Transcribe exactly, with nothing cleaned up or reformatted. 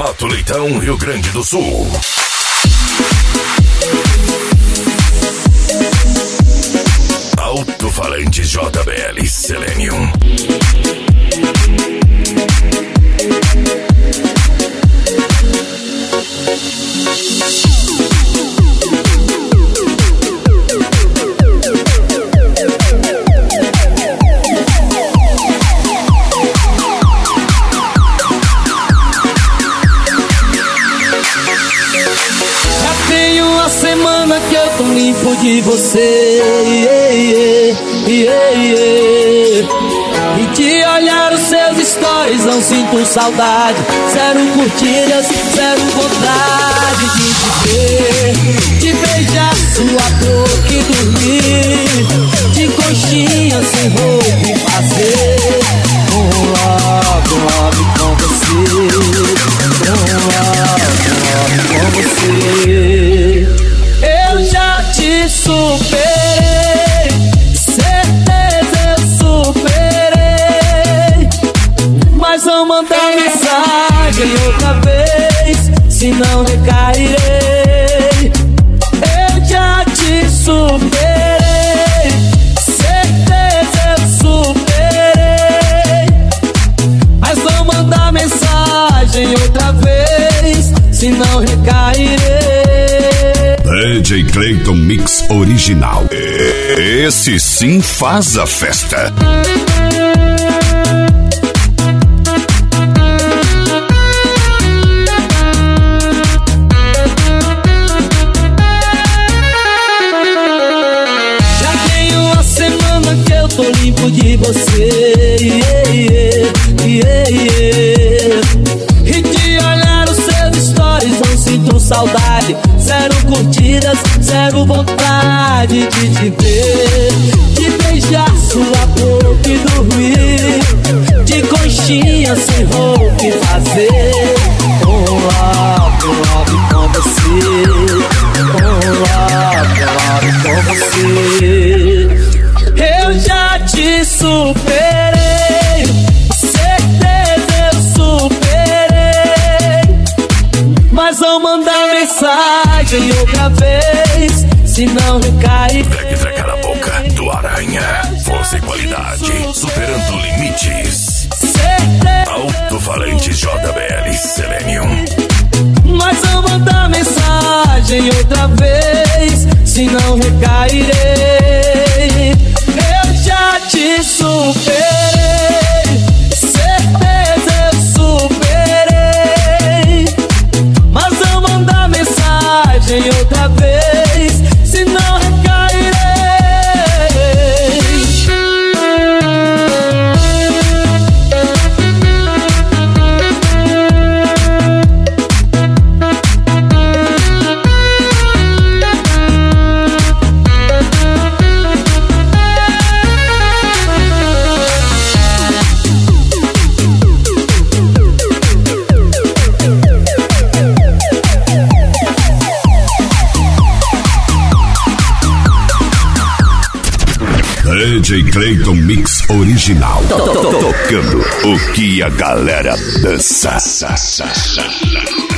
Alto Leitão, Rio Grande do Sul. Alto-falantes J B L Selenium. Que eu tô limpo de você, yeah, yeah, yeah. E de olhar os seus stories não sinto saudade. Zero curtidas, zero vontade de te ver, de beijar sua boca e dormir de conchinha sem roupa e fazer um love, um love com você, um love, um love com você. Eu já te superei, certeza eu superei, mas vou mandar mensagem outra vez, senão recairei. Eu já te superei, certeza eu superei, mas vou mandar mensagem outra vez, senão recairei. D J Clayton Mix Original. Esse sim faz a festa. Já tem uma semana que eu tô limpo de você, yeah, yeah, yeah, yeah. E de olhar os seus stories não sinto saudade. Zero curtidas, zero vontade de te ver, de beijar sua boca e dormir de conchinha sem roupa e fazer um love, um love com você, um love, um love com você. Eu já te superei, certeza eu superei, mas vou mandar mensagem outra vez, se não recai. Track traca na boca do Aranha. Força e qualidade, superando limites. Alto-falantes J B L Selenium. Mas vou mandar mensagem outra vez, se não recairei. Eu já te superei, certeza eu superei, mas vou mandar mensagem outra vez, se não recairei. D J Clayton Mix Original. Tocando o que a galera dança.